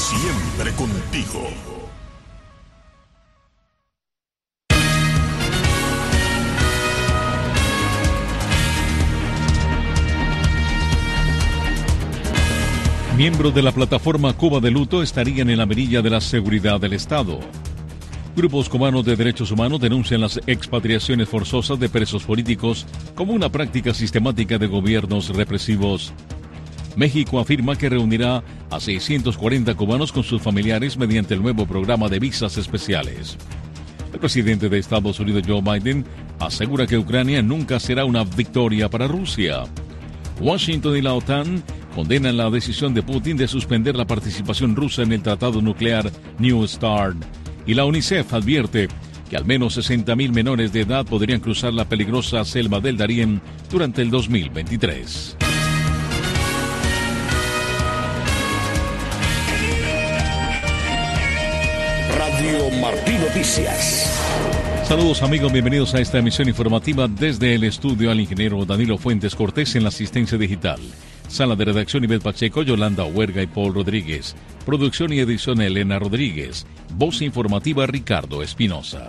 Siempre contigo. Miembros de la plataforma Cuba de Luto estarían en la mirilla de la seguridad del Estado. Grupos cubanos de derechos humanos denuncian las expatriaciones forzosas de presos políticos como una práctica sistemática de gobiernos represivos. México afirma que reunirá a 640 cubanos con sus familiares mediante el nuevo programa de visas especiales. El presidente de Estados Unidos, Joe Biden, asegura que Ucrania nunca será una victoria para Rusia. Washington y la OTAN condenan la decisión de Putin de suspender la participación rusa en el tratado nuclear New START. Y la UNICEF advierte que al menos 60.000 menores de edad podrían cruzar la peligrosa selva del Darién durante el 2023. Radio Martí Noticias. Saludos amigos, bienvenidos a esta emisión informativa desde el estudio al ingeniero Danilo Fuentes Cortés en la asistencia digital. Sala de redacción Ivette Pacheco, Yolanda Huerga y Paul Rodríguez. Producción y edición Elena Rodríguez. Voz informativa Ricardo Espinosa.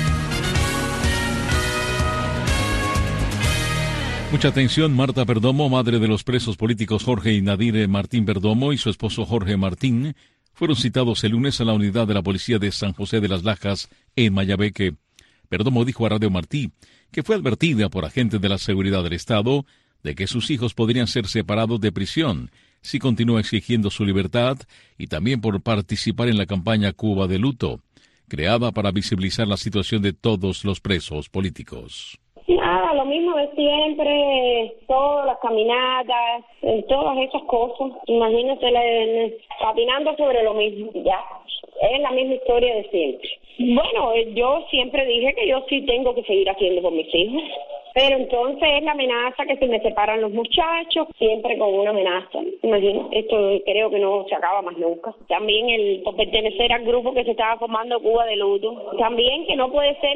Mucha atención, Marta Perdomo, madre de los presos políticos Jorge y Nadir Martín Perdomo y su esposo Jorge Martín, fueron citados el lunes a la unidad de la policía de San José de las Lajas en Mayabeque. Perdomo dijo a Radio Martí que fue advertida por agentes de la seguridad del Estado de que sus hijos podrían ser separados de prisión si continúa exigiendo su libertad y también por participar en la campaña Cuba de Luto, creada para visibilizar la situación de todos los presos políticos. Nada, lo mismo de siempre, todas las caminatas, todas esas cosas. Imagínate, patinando sobre lo mismo, ya. Es la misma historia de siempre. Bueno, yo siempre dije que yo sí tengo que seguir haciendo por mis hijos. Pero entonces es la amenaza que se me separan los muchachos, siempre con una amenaza. Imagino, esto creo que no se acaba más nunca. También el por pertenecer al grupo que se estaba formando Cuba de Luto. También que no puede ser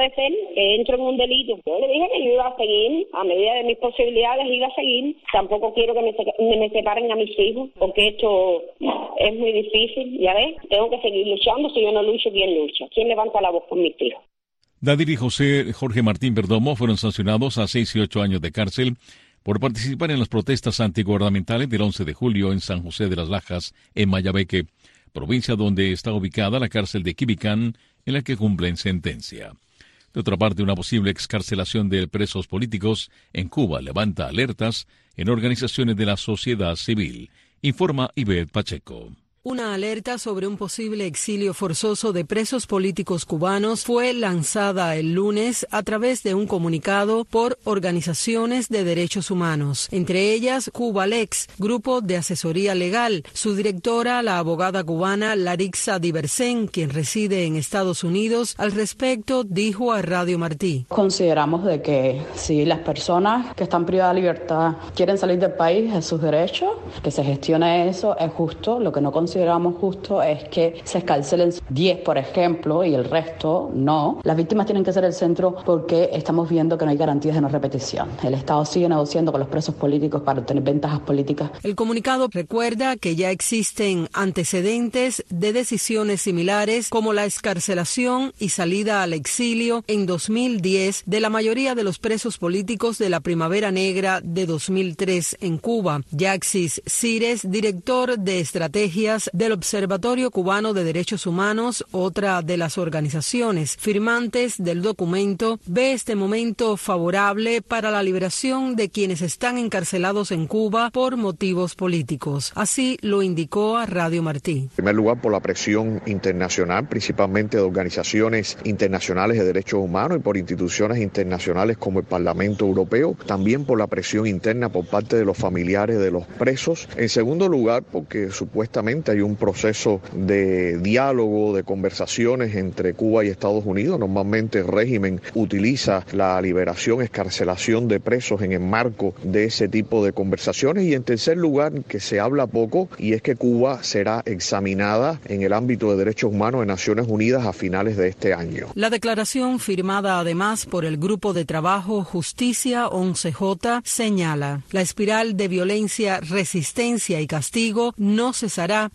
que entro en un delito. Yo le dije que yo iba a seguir, a medida de mis posibilidades iba a seguir. Tampoco quiero que me separen a mis hijos, porque esto es muy difícil, ya ves. Tengo que seguir luchando, si yo no lucho, ¿quién lucha? ¿Quién levanta la voz por mis hijos? Nadir y Jorge Martín Perdomo fueron sancionados a 6 y 8 años de cárcel por participar en las protestas antigubernamentales del 11 de julio en San José de las Lajas, en Mayabeque, provincia donde está ubicada la cárcel de Quibicán, en la que cumplen sentencia. De otra parte, una posible excarcelación de presos políticos en Cuba levanta alertas en organizaciones de la sociedad civil, informa Ivette Pacheco. Una alerta sobre un posible exilio forzoso de presos políticos cubanos fue lanzada el lunes a través de un comunicado por organizaciones de derechos humanos, entre ellas Cubalex, grupo de asesoría legal. Su directora, la abogada cubana Larixa Diversen, quien reside en Estados Unidos, al respecto dijo a Radio Martí. Consideramos de que si las personas que están privadas de libertad quieren salir del país, es su derecho, que se gestione eso, es justo. Lo que no consideramos justo es que se escarcelen 10, por ejemplo, y el resto no. Las víctimas tienen que ser el centro porque estamos viendo que no hay garantías de no repetición. El Estado sigue negociando con los presos políticos para obtener ventajas políticas. El comunicado recuerda que ya existen antecedentes de decisiones similares como la excarcelación y salida al exilio en 2010 de la mayoría de los presos políticos de la Primavera Negra de 2003 en Cuba. Yaxis Cires, director de estrategias del Observatorio Cubano de Derechos Humanos, otra de las organizaciones firmantes del documento, ve este momento favorable para la liberación de quienes están encarcelados en Cuba por motivos políticos. Así lo indicó a Radio Martí. En primer lugar, por la presión internacional, principalmente de organizaciones internacionales de derechos humanos y por instituciones internacionales como el Parlamento Europeo. También por la presión interna por parte de los familiares de los presos. En segundo lugar, porque supuestamente hay un proceso de diálogo, de conversaciones entre Cuba y Estados Unidos. Normalmente el régimen utiliza la liberación, excarcelación de presos en el marco de ese tipo de conversaciones. Y en tercer lugar, que se habla poco, y es que Cuba será examinada en el ámbito de derechos humanos de Naciones Unidas a finales de este año. La declaración, firmada además por el Grupo de Trabajo Justicia 11J, señala: la espiral de violencia, resistencia y castigo no cesará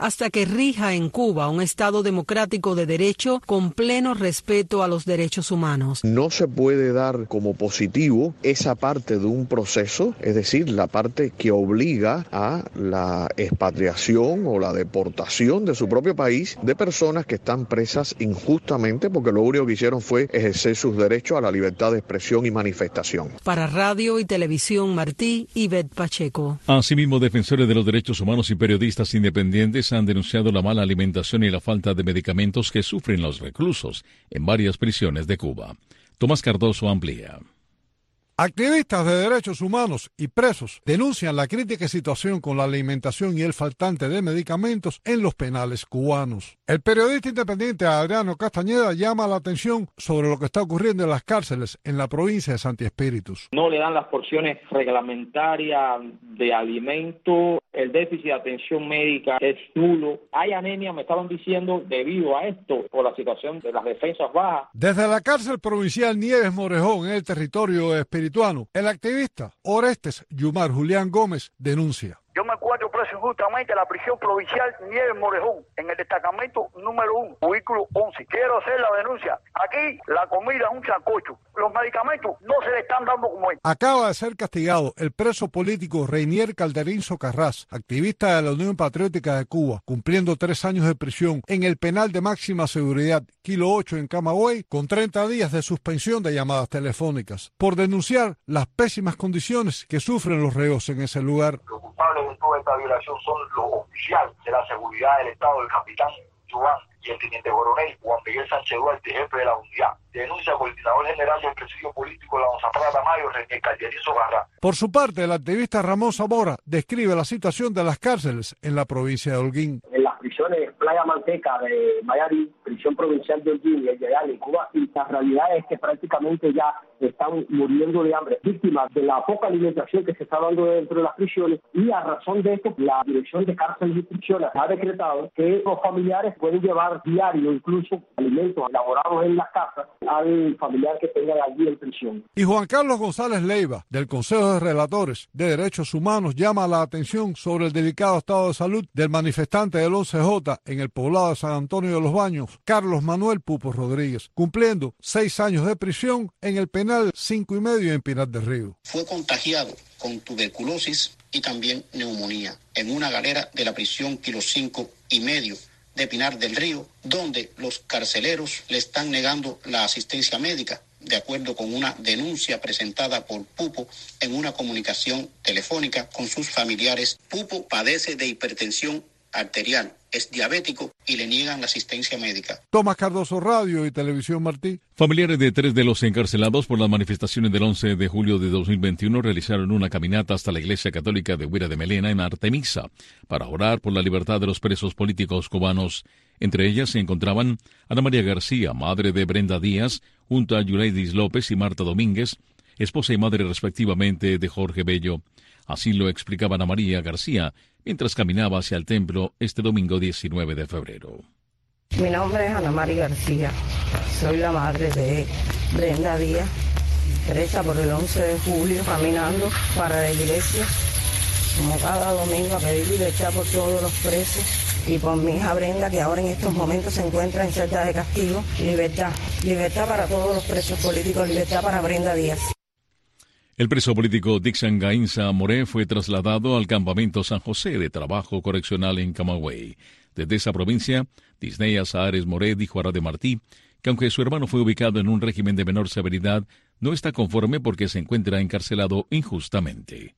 hasta que rija en Cuba un Estado democrático de derecho con pleno respeto a los derechos humanos. No se puede dar como positivo esa parte de un proceso, es decir, la parte que obliga a la expatriación o la deportación de su propio país de personas que están presas injustamente porque lo único que hicieron fue ejercer sus derechos a la libertad de expresión y manifestación. Para Radio y Televisión Martí, Ivette Pacheco. Asimismo, defensores de los derechos humanos y periodistas independientes han denunciado la mala alimentación y la falta de medicamentos que sufren los reclusos en varias prisiones de Cuba. Tomás Cardoso amplía. Activistas de derechos humanos y presos denuncian la crítica situación con la alimentación y el faltante de medicamentos en los penales cubanos. El periodista independiente Adriano Castañeda llama la atención sobre lo que está ocurriendo en las cárceles en la provincia de Santi Espíritus. No le dan las porciones reglamentarias de alimento, el déficit de atención médica es nulo. Hay anemia, me estaban diciendo, debido a esto, por la situación de las defensas bajas. Desde la cárcel provincial Nieves Morejón, en el territorio espirituano, el activista Orestes Yumar Julián Gómez denuncia. Yo me encuentro preso injustamente en la prisión provincial Nieves Morejón, en el destacamento número 1, cubículo 11. Quiero hacer la denuncia. Aquí la comida es un sancocho. Los medicamentos no se le están dando como es. Acaba de ser castigado el preso político Reinier Calderín Socarrás, activista de la Unión Patriótica de Cuba, cumpliendo 3 años de prisión en el penal de máxima seguridad Kilo 8 en Camagüey, con 30 días de suspensión de llamadas telefónicas, por denunciar las pésimas condiciones que sufren los reos en ese lugar. Los culpables de toda esta violación son los oficiales de la seguridad del Estado, el capitán Joan y el teniente coronel Juan Miguel Sánchez Duarte, jefe de la unidad. Denuncia coordinador general del presidio político de la González Tamayo, René Calderín Socarrás. Por su parte, el activista Ramón Zamora describe la situación de las cárceles en la provincia de Holguín. En las prisiones Playa Manteca de Mayarí, prisión provincial de Holguín y el de en Cuba, y la realidad es que prácticamente ya están muriendo de hambre, víctimas de la poca alimentación que se está dando dentro de las prisiones, y a razón de esto, la Dirección de Cárceles y Prisiones ha decretado que los familiares pueden llevar diario incluso alimentos elaborados en las casas al familiar que tenga allí en prisión. Y Juan Carlos González Leiva, del Consejo de Relatores de Derechos Humanos, llama la atención sobre el delicado estado de salud del manifestante del 11J en el poblado de San Antonio de los Baños, Carlos Manuel Pupo Rodríguez, cumpliendo 6 años de prisión en el penal 5,5 en Pinar del Río. Fue contagiado con tuberculosis y también neumonía en una galera de la prisión Kilo 5,5 de Pinar del Río, donde los carceleros le están negando la asistencia médica, de acuerdo con una denuncia presentada por Pupo en una comunicación telefónica con sus familiares. Pupo padece de hipertensión arterial, es diabético y le niegan la asistencia médica. Tomás Cardoso, Radio y Televisión Martí. Familiares de 3 de los encarcelados por las manifestaciones del 11 de julio de 2021 realizaron una caminata hasta la Iglesia Católica de Huira de Melena en Artemisa para orar por la libertad de los presos políticos cubanos. Entre ellas se encontraban Ana María García, madre de Brenda Díaz, junto a Yuleidis López y Marta Domínguez, esposa y madre respectivamente de Jorge Bello. Así lo explicaba Ana María García mientras caminaba hacia el templo este domingo 19 de febrero. Mi nombre es Ana María García, soy la madre de Brenda Díaz, presa por el 11 de julio, caminando para la iglesia, como cada domingo, a pedir libertad por todos los presos y por mi hija Brenda, que ahora en estos momentos se encuentra en celda de castigo. Libertad, libertad para todos los presos políticos, libertad para Brenda Díaz. El preso político Dixon Gainza Moré fue trasladado al campamento San José de Trabajo Correccional en Camagüey. Desde esa provincia, Disneya Sahares Moré dijo a Radio Martí que aunque su hermano fue ubicado en un régimen de menor severidad, no está conforme porque se encuentra encarcelado injustamente.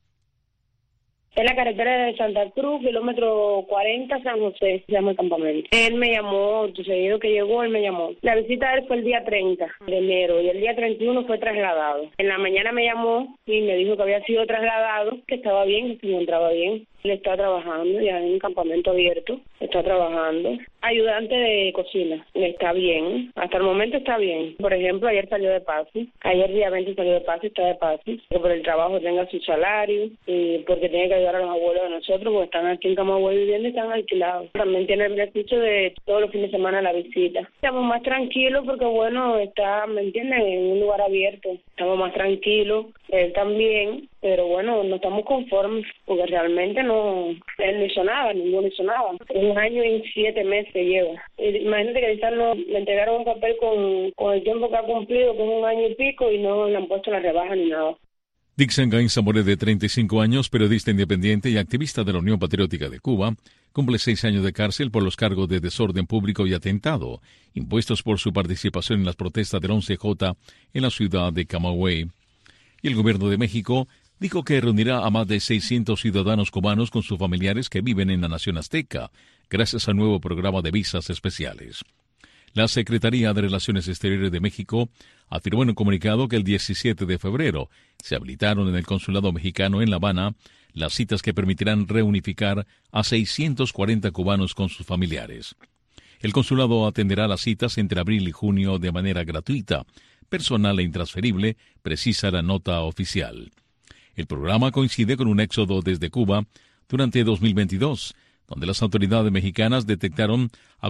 En la carretera de Santa Cruz, kilómetro 40, San José, se llama el campamento. Él me llamó, seguido que llegó, él me llamó. La visita de él fue el día 30 de enero y el día 31 fue trasladado. En la mañana me llamó y me dijo que había sido trasladado, que estaba bien, que se encontraba bien. Él está trabajando ya en un campamento abierto, está trabajando. Ayudante de cocina, está bien, hasta el momento está bien. Por ejemplo, ayer salió de pase, ayer día 20 salió de pase, está de pase, que por el trabajo tenga su salario y porque tiene que ayudar a los abuelos de nosotros, porque están aquí en Camagüey viviendo y están alquilados. También tiene el beneficio de todos los fines de semana la visita. Estamos más tranquilos porque, bueno, está, ¿me entienden?, en un lugar abierto. Estamos más tranquilos, él también, pero bueno, no estamos conformes, porque realmente no, él no hizo nada, ninguno hizo nada. 1 año y 7 meses lleva. Imagínate que quizás le entregaron un papel con el tiempo que ha cumplido, que es 1 año y pico, y no le han puesto la rebaja ni nada. Dixon Gaines Zamoré, de 35 años, periodista independiente y activista de la Unión Patriótica de Cuba, cumple 6 años de cárcel por los cargos de desorden público y atentado, impuestos por su participación en las protestas del 11J en la ciudad de Camagüey. Y el gobierno de México dijo que reunirá a más de 600 ciudadanos cubanos con sus familiares que viven en la nación azteca, gracias al nuevo programa de visas especiales. La Secretaría de Relaciones Exteriores de México afirmó en un comunicado que el 17 de febrero se habilitaron en el Consulado Mexicano en La Habana las citas que permitirán reunificar a 640 cubanos con sus familiares. El consulado atenderá las citas entre abril y junio de manera gratuita, personal e intransferible, precisa la nota oficial. El programa coincide con un éxodo desde Cuba durante 2022, donde las autoridades mexicanas detectaron a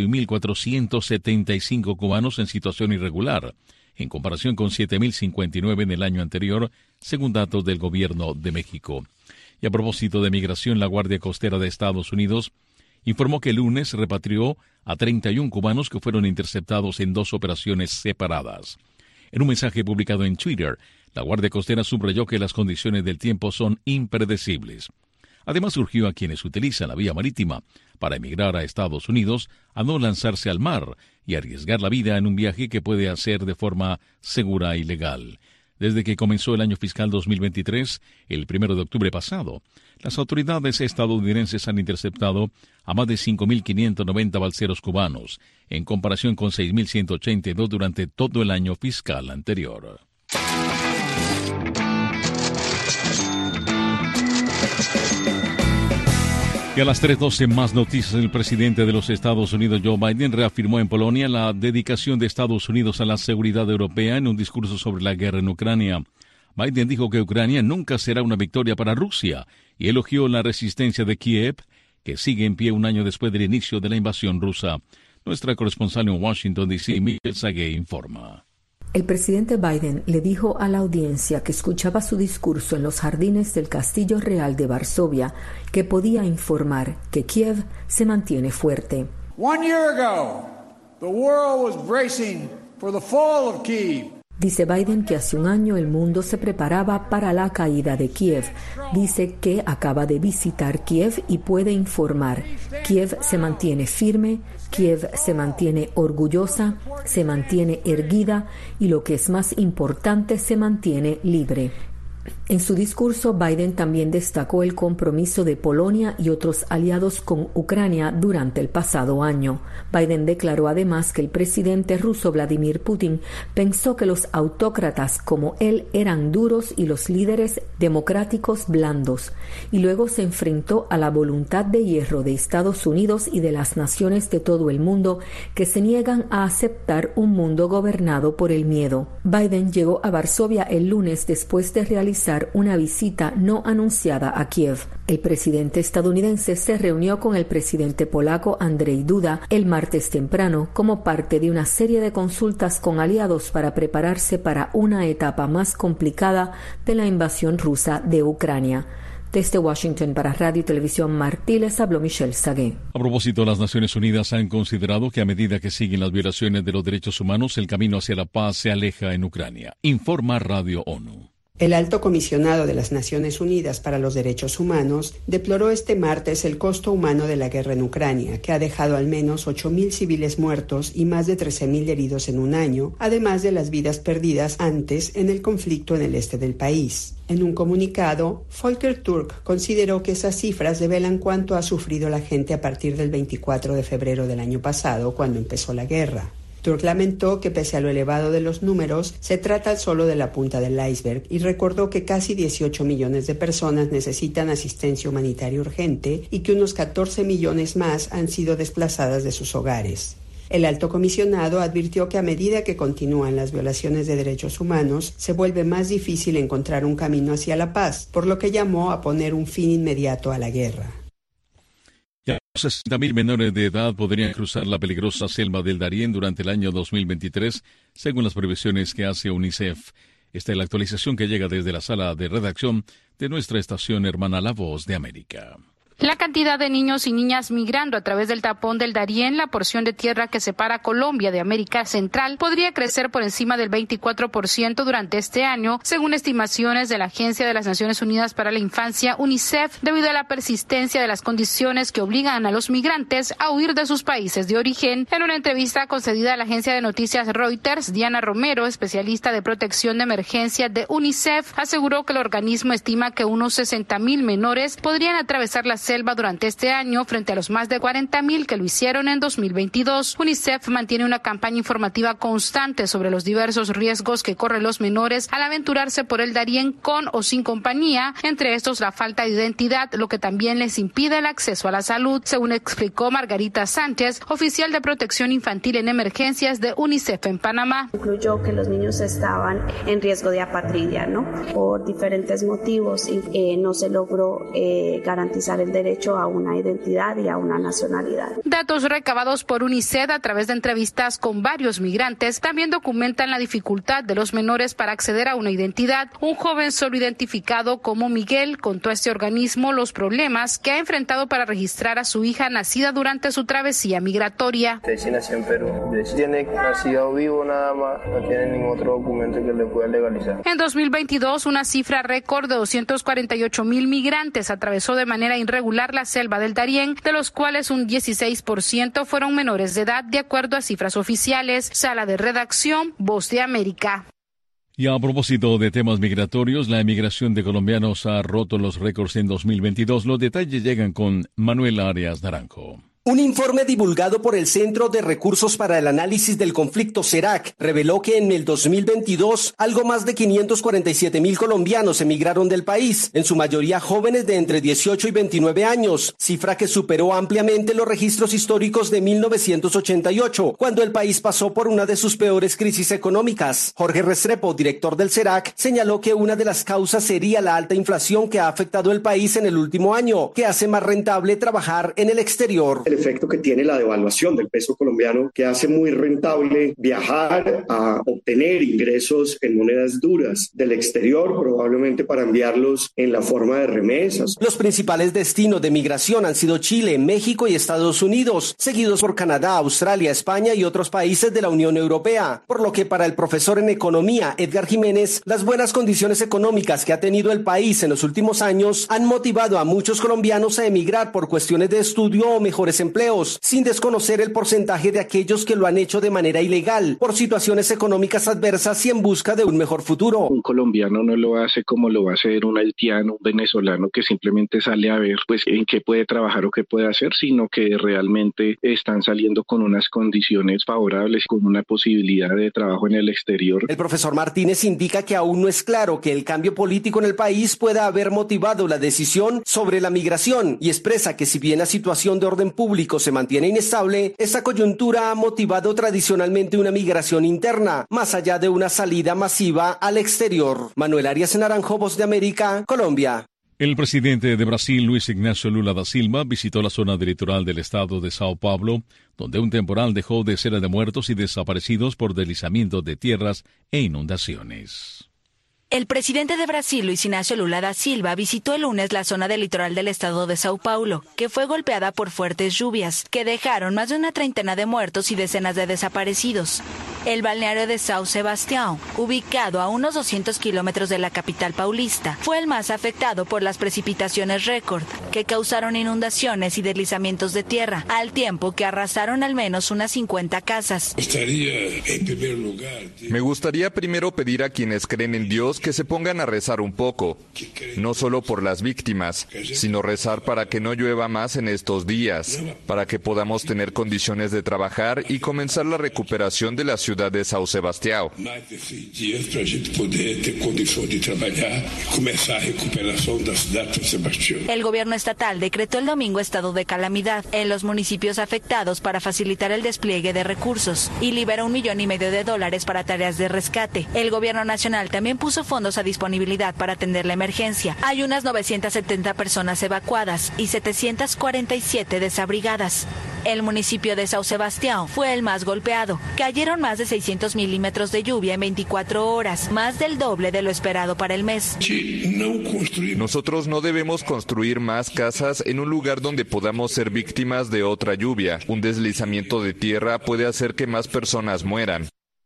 41.475 cubanos en situación irregular, en comparación con 7.059 en el año anterior, según datos del Gobierno de México. Y a propósito de migración, la Guardia Costera de Estados Unidos informó que el lunes repatrió a 31 cubanos que fueron interceptados en 2 operaciones separadas. En un mensaje publicado en Twitter, la Guardia Costera subrayó que las condiciones del tiempo son impredecibles. Además, urgió a quienes utilizan la vía marítima para emigrar a Estados Unidos a no lanzarse al mar y arriesgar la vida en un viaje que puede hacer de forma segura y legal. Desde que comenzó el año fiscal 2023, el 1 de octubre pasado, las autoridades estadounidenses han interceptado a más de 5.590 balseros cubanos, en comparación con 6.182 durante todo el año fiscal anterior. Y a las 3:12 más noticias. El presidente de los Estados Unidos, Joe Biden, reafirmó en Polonia la dedicación de Estados Unidos a la seguridad europea en un discurso sobre la guerra en Ucrania. Biden dijo que Ucrania nunca será una victoria para Rusia y elogió la resistencia de Kiev, que sigue en pie 1 año después del inicio de la invasión rusa. Nuestra corresponsal en Washington, D.C., Michelle Sagué, informa. El presidente Biden le dijo a la audiencia que escuchaba su discurso en los jardines del Castillo Real de Varsovia que podía informar que Kiev se mantiene fuerte. 1 year ago, the world was bracing for the fall of Kiev. Dice Biden que hace 1 año el mundo se preparaba para la caída de Kiev. Dice que acaba de visitar Kiev y puede informar. Kiev se mantiene firme, Kiev se mantiene orgullosa, se mantiene erguida y, lo que es más importante, se mantiene libre. En su discurso, Biden también destacó el compromiso de Polonia y otros aliados con Ucrania durante el pasado año. Biden declaró además que el presidente ruso Vladimir Putin pensó que los autócratas como él eran duros y los líderes democráticos blandos, y luego se enfrentó a la voluntad de hierro de Estados Unidos y de las naciones de todo el mundo que se niegan a aceptar un mundo gobernado por el miedo. Biden llegó a Varsovia el lunes después de realizar una visita no anunciada a Kiev. El presidente estadounidense se reunió con el presidente polaco Andrzej Duda el martes temprano como parte de una serie de consultas con aliados para prepararse para una etapa más complicada de la invasión rusa de Ucrania. Desde Washington para Radio y Televisión Martí les habló Michelle Sagué. A propósito, las Naciones Unidas han considerado que a medida que siguen las violaciones de los derechos humanos, el camino hacia la paz se aleja en Ucrania. Informa Radio ONU. El alto comisionado de las Naciones Unidas para los Derechos Humanos deploró este martes el costo humano de la guerra en Ucrania, que ha dejado al menos 8.000 civiles muertos y más de 13.000 heridos en 1 año, además de las vidas perdidas antes en el conflicto en el este del país. En un comunicado, Volker Turk consideró que esas cifras develan cuánto ha sufrido la gente a partir del 24 de febrero del año pasado, cuando empezó la guerra. Turk lamentó que pese a lo elevado de los números, se trata solo de la punta del iceberg y recordó que casi 18 millones de personas necesitan asistencia humanitaria urgente y que unos 14 millones más han sido desplazadas de sus hogares. El alto comisionado advirtió que a medida que continúan las violaciones de derechos humanos, se vuelve más difícil encontrar un camino hacia la paz, por lo que llamó a poner un fin inmediato a la guerra. Ya 60.000 menores de edad podrían cruzar la peligrosa selva del Darién durante el año 2023, según las previsiones que hace UNICEF. Esta es la actualización que llega desde la sala de redacción de nuestra estación hermana La Voz de América. La cantidad de niños y niñas migrando a través del tapón del Darién, la porción de tierra que separa Colombia de América Central, podría crecer por encima del 24% durante este año, según estimaciones de la Agencia de las Naciones Unidas para la Infancia, UNICEF, debido a la persistencia de las condiciones que obligan a los migrantes a huir de sus países de origen. En una entrevista concedida a la agencia de noticias Reuters, Diana Romero, especialista de protección de emergencia de UNICEF, aseguró que el organismo estima que unos 60,000 menores podrían atravesar la selva durante este año frente a los más de 40,000 que lo hicieron en 2022. UNICEF mantiene una campaña informativa constante sobre los diversos riesgos que corren los menores al aventurarse por el Darién con o sin compañía, entre estos la falta de identidad, lo que también les impide el acceso a la salud, según explicó Margarita Sánchez, oficial de protección infantil en emergencias de UNICEF en Panamá. Incluyó que los niños estaban en riesgo de apatridia, por diferentes motivos y no se logró garantizar el derecho a una identidad y a una nacionalidad. Datos recabados por UNICEF a través de entrevistas con varios migrantes también documentan la dificultad de los menores para acceder a una identidad. Un joven solo identificado como Miguel contó a este organismo los problemas que ha enfrentado para registrar a su hija nacida durante su travesía migratoria. Sí nació en Perú. Tiene nacido vivo nada más, no tiene ningún otro documento que le pueda legalizar. En 2022, una cifra récord de 248,000 migrantes atravesó de manera irregular la selva del Darién, de los cuales un 16% fueron menores de edad, de acuerdo a cifras oficiales. Sala de redacción, Voz de América. Y a propósito de temas migratorios, la emigración de colombianos ha roto los récords en 2022. Los detalles llegan con Manuel Arias Naranjo. Un informe divulgado por el Centro de Recursos para el Análisis del Conflicto CERAC reveló que en el 2022 algo más de 547,000 colombianos emigraron del país, en su mayoría jóvenes de entre 18 y 29 años, cifra que superó ampliamente los registros históricos de 1988, cuando el país pasó por una de sus peores crisis económicas. Jorge Restrepo, director del CERAC, señaló que una de las causas sería la alta inflación que ha afectado el país en el último año, que hace más rentable trabajar en el exterior. El efecto que tiene la devaluación del peso colombiano, que hace muy rentable viajar a obtener ingresos en monedas duras del exterior, probablemente para enviarlos en la forma de remesas. Los principales destinos de migración han sido Chile, México y Estados Unidos, seguidos por Canadá, Australia, España y otros países de la Unión Europea, por lo que para el profesor en economía Edgar Jiménez, las buenas condiciones económicas que ha tenido el país en los últimos años han motivado a muchos colombianos a emigrar por cuestiones de estudio o mejores empleos, sin desconocer el porcentaje de aquellos que lo han hecho de manera ilegal, por situaciones económicas adversas y en busca de un mejor futuro. Un colombiano no lo hace como lo va a hacer un haitiano, un venezolano que simplemente sale a ver pues en qué puede trabajar o qué puede hacer, sino que realmente están saliendo con unas condiciones favorables, con una posibilidad de trabajo en el exterior. El profesor Martínez indica que aún no es claro que el cambio político en el país pueda haber motivado la decisión sobre la migración y expresa que si bien la situación de orden público se mantiene inestable, esta coyuntura ha motivado tradicionalmente una migración interna, más allá de una salida masiva al exterior. Manuel Arias Naranjo, Voz de América, Colombia. El presidente de Brasil, Luis Ignacio Lula da Silva, visitó la zona del litoral del estado de Sao Paulo, donde un temporal dejó decenas de muertos y desaparecidos por deslizamientos de tierras e inundaciones. El presidente de Brasil, Luis Ignacio Lula da Silva, visitó el lunes la zona del litoral del estado de Sao Paulo, que fue golpeada por fuertes lluvias, que dejaron más de una treintena de muertos y decenas de desaparecidos. El balneario de São Sebastião, ubicado a unos 200 kilómetros de la capital paulista, fue el más afectado por las precipitaciones récord, que causaron inundaciones y deslizamientos de tierra, al tiempo que arrasaron al menos unas 50 casas. Me gustaría primero pedir a quienes creen en Dios que se pongan a rezar un poco, no solo por las víctimas, sino rezar para que no llueva más en estos días, para que podamos tener condiciones de trabajar y comenzar la recuperación de la ciudad de São Sebastião. El gobierno estatal decretó el domingo estado de calamidad en los municipios afectados para facilitar el despliegue de recursos y liberó $1,5 millones para tareas de rescate. El gobierno nacional también puso fondos a disponibilidad para atender la emergencia. Hay unas 970 personas evacuadas y 747 desabrigadas. El municipio de São Sebastião fue el más golpeado. Cayeron más de 600 milímetros de lluvia en 24 horas, más del doble de lo esperado para el mes. Nosotros no debemos construir más casas en un lugar donde podamos ser víctimas de otra lluvia. Un deslizamiento de tierra puede hacer que más personas mueran.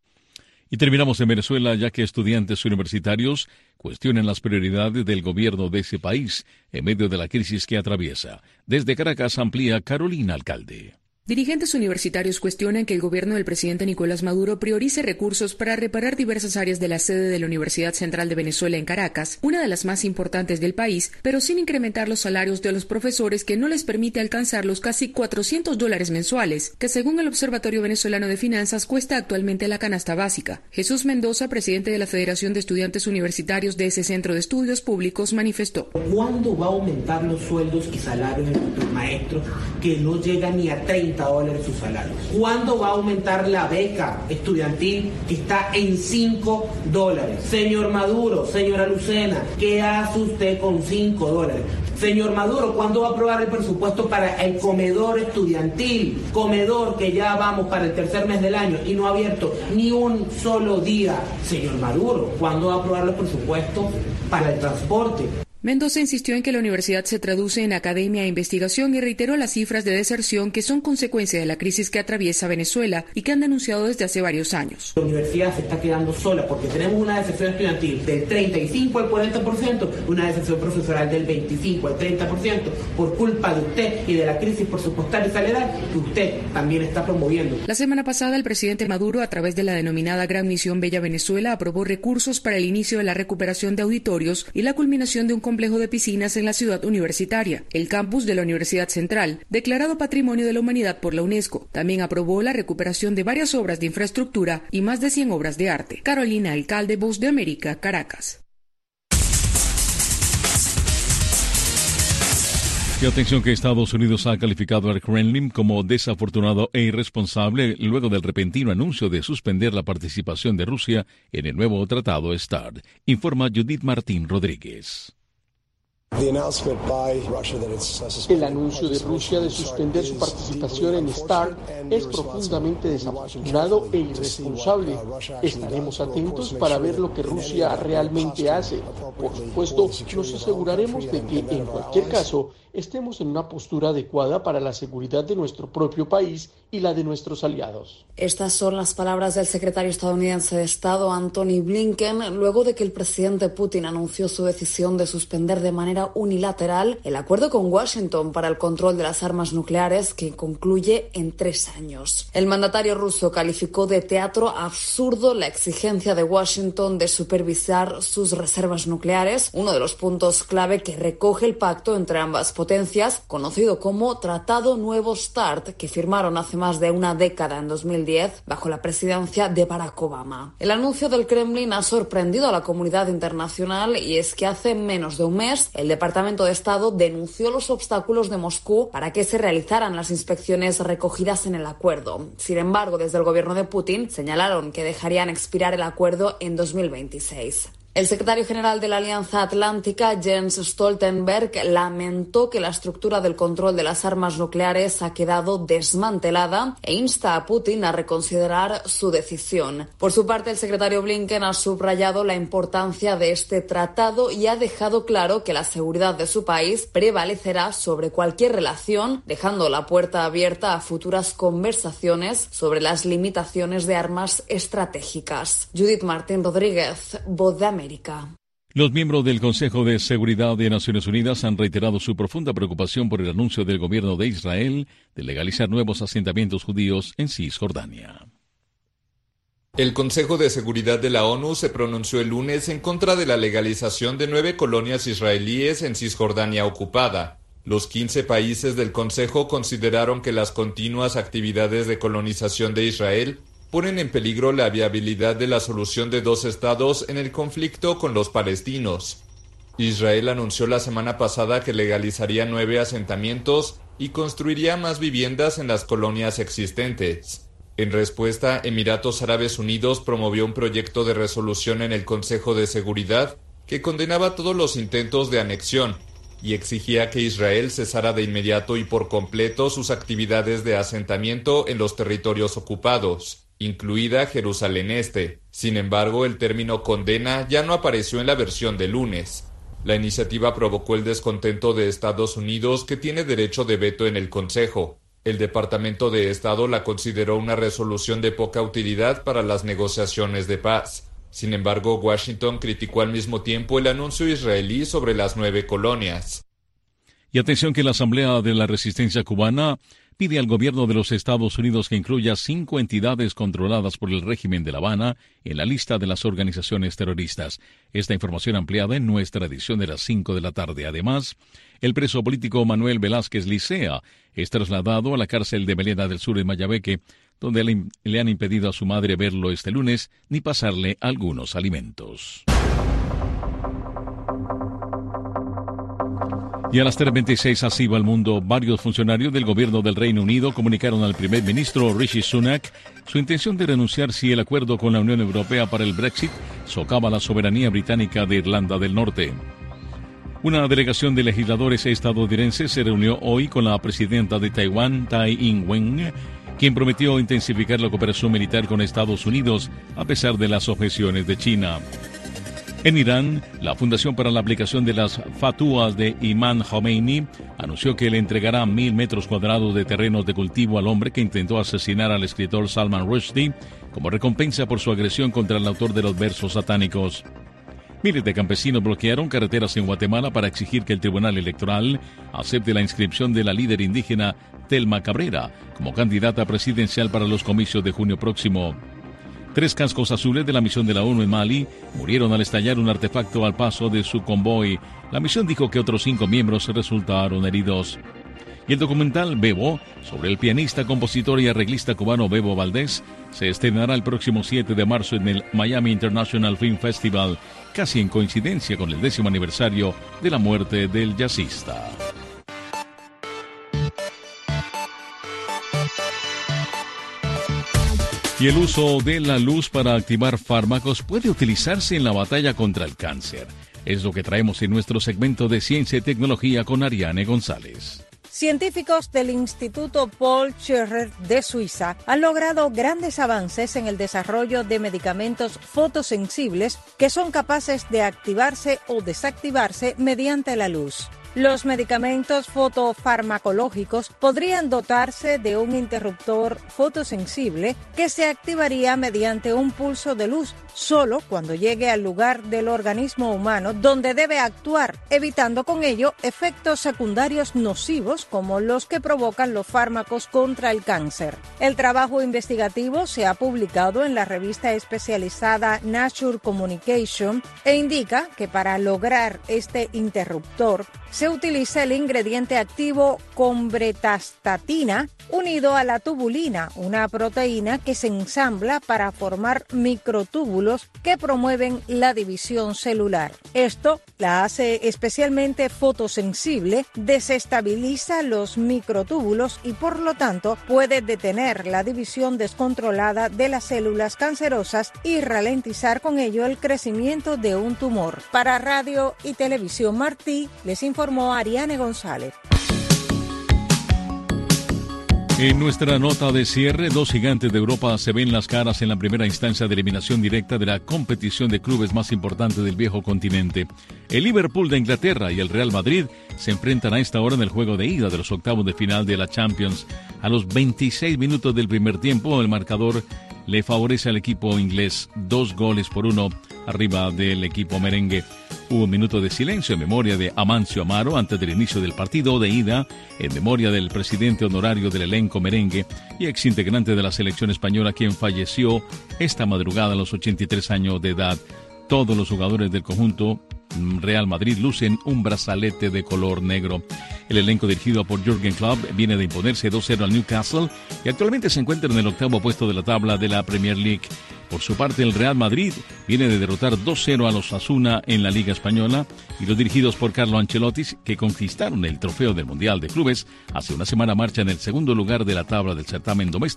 Y terminamos en Venezuela, ya que estudiantes universitarios cuestionan las prioridades del gobierno de ese país en medio de la crisis que atraviesa. Desde Caracas amplía Carolina Alcalde. Dirigentes universitarios cuestionan que el gobierno del presidente Nicolás Maduro priorice recursos para reparar diversas áreas de la sede de la Universidad Central de Venezuela en Caracas, una de las más importantes del país, pero sin incrementar los salarios de los profesores, que no les permite alcanzar los casi $400 mensuales, que según el Observatorio Venezolano de Finanzas cuesta actualmente la canasta básica. Jesús Mendoza, presidente de la Federación de Estudiantes Universitarios de ese centro de estudios públicos, manifestó: ¿Cuándo va a aumentar los sueldos y salarios de nuestros maestros, que no llegan ni a $30 su salario? ¿Cuándo va a aumentar la beca estudiantil, que está en $5? Señor Maduro, señora Lucena, ¿qué hace usted con $5? Señor Maduro, ¿cuándo va a aprobar el presupuesto para el comedor estudiantil? Comedor que ya vamos para el tercer mes del año y no ha abierto ni un solo día. Señor Maduro, ¿cuándo va a aprobar los presupuestos para el transporte? Mendoza insistió en que la universidad se traduce en academia e investigación y reiteró las cifras de deserción que son consecuencia de la crisis que atraviesa Venezuela y que han denunciado desde hace varios años. La universidad se está quedando sola porque tenemos una deserción estudiantil del 35 al 40%, una deserción profesoral del 25 al 30% por culpa de usted y de la crisis presupuestaria y salarial que usted también está promoviendo. La semana pasada, el presidente Maduro, a través de la denominada Gran Misión Bella Venezuela, aprobó recursos para el inicio de la recuperación de auditorios y la culminación de un complejo de piscinas en la ciudad universitaria, el campus de la Universidad Central, declarado Patrimonio de la Humanidad por la UNESCO. También aprobó la recuperación de varias obras de infraestructura y más de 100 obras de arte. Carolina Alcalde, Voz de América, Caracas. Y atención que Estados Unidos ha calificado al Kremlin como desafortunado e irresponsable luego del repentino anuncio de suspender la participación de Rusia en el nuevo tratado START, informa Judith Martín Rodríguez. El anuncio de Rusia de suspender su participación en START es profundamente desafortunado e irresponsable. Estaremos atentos para ver lo que Rusia realmente hace. Por supuesto, nos aseguraremos de que, en cualquier caso, estemos en una postura adecuada para la seguridad de nuestro propio país y la de nuestros aliados. Estas son las palabras del secretario estadounidense de Estado, Antony Blinken, luego de que el presidente Putin anunció su decisión de suspender de manera unilateral el acuerdo con Washington para el control de las armas nucleares, que concluye en 3 años. El mandatario ruso calificó de teatro absurdo la exigencia de Washington de supervisar sus reservas nucleares, uno de los puntos clave que recoge el pacto entre ambas potencias, conocido como Tratado Nuevo START, que firmaron hace más de una década, en 2010, bajo la presidencia de Barack Obama. El anuncio del Kremlin ha sorprendido a la comunidad internacional, y es que hace menos de un mes el Departamento de Estado denunció los obstáculos de Moscú para que se realizaran las inspecciones recogidas en el acuerdo. Sin embargo, desde el gobierno de Putin señalaron que dejarían expirar el acuerdo en 2026. El secretario general de la Alianza Atlántica, Jens Stoltenberg, lamentó que la estructura del control de las armas nucleares ha quedado desmantelada e insta a Putin a reconsiderar su decisión. Por su parte, el secretario Blinken ha subrayado la importancia de este tratado y ha dejado claro que la seguridad de su país prevalecerá sobre cualquier relación, dejando la puerta abierta a futuras conversaciones sobre las limitaciones de armas estratégicas. Judith Martín Rodríguez, Voz de América. Los miembros del Consejo de Seguridad de Naciones Unidas han reiterado su profunda preocupación por el anuncio del gobierno de Israel de legalizar nuevos asentamientos judíos en Cisjordania. El Consejo de Seguridad de la ONU se pronunció el lunes en contra de la legalización de 9 colonias israelíes en Cisjordania ocupada. Los 15 países del Consejo consideraron que las continuas actividades de colonización de Israel ponen en peligro la viabilidad de la solución de 2 estados en el conflicto con los palestinos. Israel anunció la semana pasada que legalizaría 9 asentamientos y construiría más viviendas en las colonias existentes. En respuesta, Emiratos Árabes Unidos promovió un proyecto de resolución en el Consejo de Seguridad que condenaba todos los intentos de anexión, y exigía que Israel cesara de inmediato y por completo sus actividades de asentamiento en los territorios ocupados, incluida Jerusalén Este. Sin embargo, el término condena ya no apareció en la versión de lunes. La iniciativa provocó el descontento de Estados Unidos, que tiene derecho de veto en el Consejo. El Departamento de Estado la consideró una resolución de poca utilidad para las negociaciones de paz. Sin embargo, Washington criticó al mismo tiempo el anuncio israelí sobre las 9 colonias. Y atención que la Asamblea de la Resistencia Cubana pide al gobierno de los Estados Unidos que incluya 5 entidades controladas por el régimen de La Habana en la lista de las organizaciones terroristas. Esta información ampliada en nuestra edición de las 5 de la tarde. Además, el preso político Manuel Velázquez Licea es trasladado a la cárcel de Melena del Sur en Mayabeque, donde le han impedido a su madre verlo este lunes ni pasarle algunos alimentos. Y a las 3:26 así va el mundo. Varios funcionarios del gobierno del Reino Unido comunicaron al primer ministro Rishi Sunak su intención de renunciar si el acuerdo con la Unión Europea para el Brexit socava la soberanía británica de Irlanda del Norte. Una delegación de legisladores estadounidenses se reunió hoy con la presidenta de Taiwán, Tsai Ing-wen, quien prometió intensificar la cooperación militar con Estados Unidos a pesar de las objeciones de China. En Irán, la Fundación para la Aplicación de las Fatúas de Imam Khomeini anunció que le entregará 1.000 metros cuadrados de terrenos de cultivo al hombre que intentó asesinar al escritor Salman Rushdie como recompensa por su agresión contra el autor de los versos satánicos. Miles de campesinos bloquearon carreteras en Guatemala para exigir que el Tribunal Electoral acepte la inscripción de la líder indígena Telma Cabrera como candidata presidencial para los comicios de junio próximo. 3 cascos azules de la misión de la ONU en Mali murieron al estallar un artefacto al paso de su convoy. La misión dijo que otros 5 miembros resultaron heridos. Y el documental Bebo, sobre el pianista, compositor y arreglista cubano Bebo Valdés, se estrenará el próximo 7 de marzo en el Miami International Film Festival, casi en coincidencia con el 10º aniversario de la muerte del jazzista. Y el uso de la luz para activar fármacos puede utilizarse en la batalla contra el cáncer. Es lo que traemos en nuestro segmento de Ciencia y Tecnología con Ariane González. Científicos del Instituto Paul Scherrer de Suiza han logrado grandes avances en el desarrollo de medicamentos fotosensibles que son capaces de activarse o desactivarse mediante la luz. Los medicamentos fotofarmacológicos podrían dotarse de un interruptor fotosensible que se activaría mediante un pulso de luz solo cuando llegue al lugar del organismo humano donde debe actuar, evitando con ello efectos secundarios nocivos como los que provocan los fármacos contra el cáncer. El trabajo investigativo se ha publicado en la revista especializada Nature Communication e indica que para lograr este interruptor se utiliza el ingrediente activo conbretastatina unido a la tubulina, una proteína que se ensambla para formar microtúbulos que promueven la división celular. Esto la hace especialmente fotosensible, desestabiliza los microtúbulos y por lo tanto puede detener la división descontrolada de las células cancerosas y ralentizar con ello el crecimiento de un tumor. Para Radio y Televisión Martí, les informó Ariane González. En nuestra nota de cierre, 2 gigantes de Europa se ven las caras en la primera instancia de eliminación directa de la competición de clubes más importante del viejo continente. El Liverpool de Inglaterra y el Real Madrid se enfrentan a esta hora en el juego de ida de los octavos de final de la Champions. A los 26 minutos del primer tiempo, el marcador le favorece al equipo inglés, 2-1 arriba del equipo merengue. Hubo un minuto de silencio en memoria de Amancio Amaro antes del inicio del partido de ida, en memoria del presidente honorario del elenco merengue y exintegrante de la selección española, quien falleció esta madrugada a los 83 años de edad. Todos los jugadores del conjunto Real Madrid lucen un brazalete de color negro. El elenco dirigido por Jürgen Klopp viene de imponerse 2-0 al Newcastle y actualmente se encuentra en el octavo puesto de la tabla de la Premier League. Por su parte, el Real Madrid viene de derrotar 2-0 a los Osasuna en la Liga Española y los dirigidos por Carlo Ancelotti, que conquistaron el trofeo del Mundial de Clubes, hace una semana marcha en el segundo lugar de la tabla del certamen doméstico.